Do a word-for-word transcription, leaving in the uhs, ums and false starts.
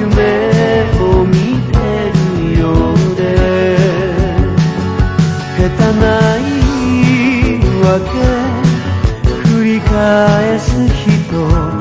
夢を見てるようで下手な言い訳繰り返す人